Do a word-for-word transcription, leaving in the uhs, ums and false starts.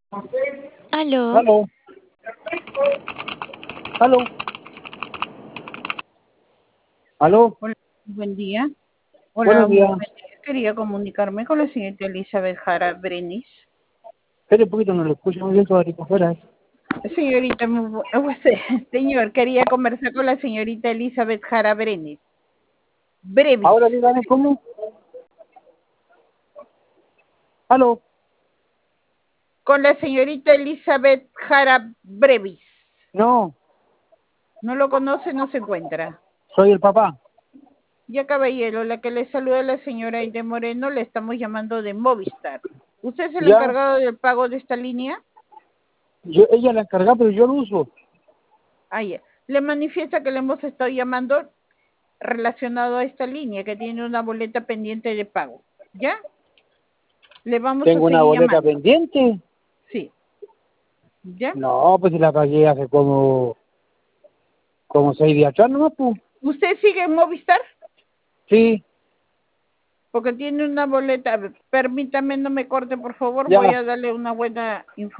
Aló, Aló, aló, aló, Hola, buen día. buenos Hola, muy días. buen día. Quería comunicarme con la señorita Elizabeth Jara Brenis. Espere un poquito, no lo escucho muy bien todavía por fuera. Señorita, muy bu- eh, pues, eh, señor, quería conversar con la señorita Elizabeth Jara Brenis. Brevis. Ahora dígame cómo. Aló, Con la señorita Elizabeth Jara Brevis. no, No lo conoce, no se encuentra. soy el papá. Ya, caballero, la que le saluda la señora Aide Moreno, le estamos llamando de Movistar. ¿Usted es el Ya, encargado del pago de esta línea? yo, ella la encarga, pero yo lo uso. Ah, ya. Le manifiesta que le hemos estado llamando relacionado a esta línea que tiene una boleta pendiente de pago. ¿Ya? Le vamos a Tengo una seguir boleta llamando. pendiente. Sí. ¿Ya? No, pues si la pagué hace como, como seis días atrás nomás, pues. ¿Usted sigue en Movistar? Sí, Porque tiene una boleta. A ver, permítame, no me corte, por favor. Voy ya. a darle una buena información.